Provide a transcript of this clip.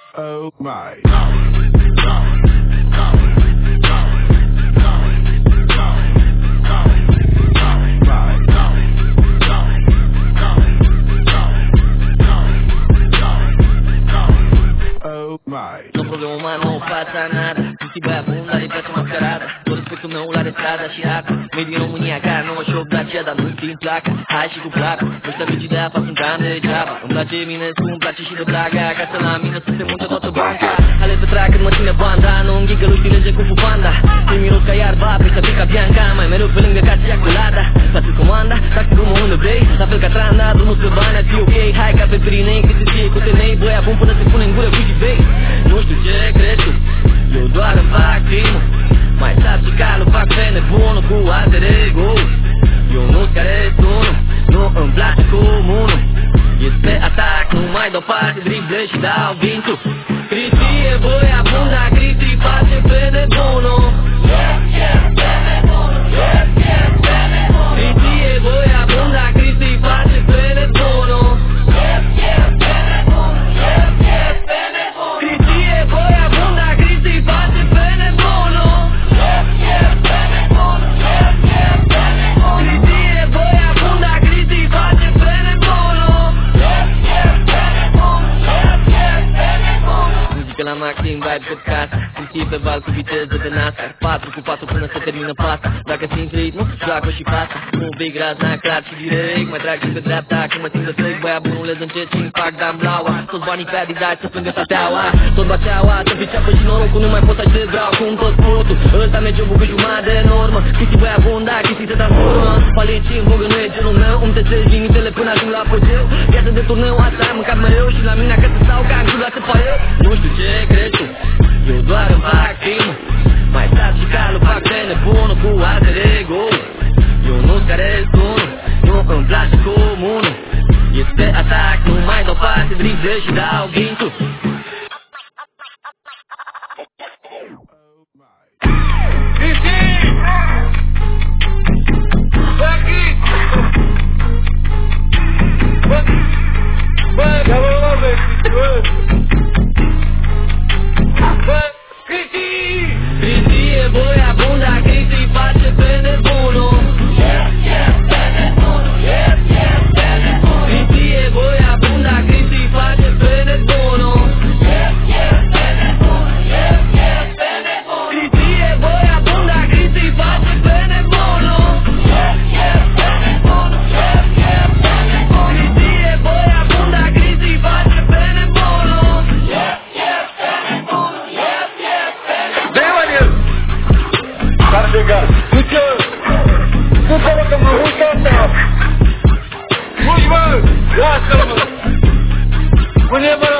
Oh my. Oh my. No problema, não passa nada. Se tiver bunda, ele vai ser mascarada. Todo respeito não, lá de estrada, chirata. Meio de harmonia, cara, não achou da noite em placa. Ai, chico placa, esta medida faz um cambio de java. Plate minas com plate cheio de placa. Caça na mina, se tem muita nota banca. A letra traca, não tinha banda. Não giga, luz, de Kung Fu Panda. Se mirou caiar, vá, pista fica bianca. Mas melhor feeling de cacha colada. Fácil comanda, tá que rumo no break. Tá fel catranda, rumo se bana, se ok. Hai, café, pirinem, que se chico, tenei. Boia, bom, puna, se puna, engura, cuide bem. Nu știu ce crezi tu, eu doar îmi fac primul. Mai sap și calul, fac pe nebunul cu alter ego. Eu nu-s care sunul, nu îmi place comunul. Este atac, nu mai dau parte, drible și dau vintul. Cristi e băia bun, dar Cristi face pe nebunul. Cristi e băia bun, dar Cristi face pe nebunul. La maxim vibe pe casă. Simți pe val cu viteză de NASCAR. 4x4 până se termină pasta. Dacă simți ritmul, joacă și pasta. Nu big razna, clar și direct. Mai trag și pe dreapta, când mă simt de trec. Băia bunule încet și îmi fac dam blaua. Toți banii pe Adidas să plângă stateaua. Tot baceaua, să piceapă și norocul. Nu mai pot să aștept, vreau acum tot sportul. Ăsta merge o bucă jumătate de normă. Chestii băia bun, da, chestii se transformă. Palici în vogă, nu e genul meu. Îmi testez limitele până ajung la apogeu. Viață de turneu, asta am mâncat mereu. Și la mine acasă stau ca în cul la țăpa eu. Nu știu ce crezi tu, eu doar îmi fac primul. Mai sap și calul, fac pe nebunul cu alter ego. Eu nu-s care sunul, nu îmi place comunul. Este atac, nu mai dau parte, drible și dau vintul. Cristi e băia bun, dar Cristi face pe nebunul. Cristi e băia bun, dar Cristi face pe nebunul. Cristi e băia bun, dar Cristi face pe nebunul. Cristi e băia bun, dar Cristi face pe nebunul. Cara chegar, fica, tu coloca no ruim, cara. Muito bom, graças a Deus.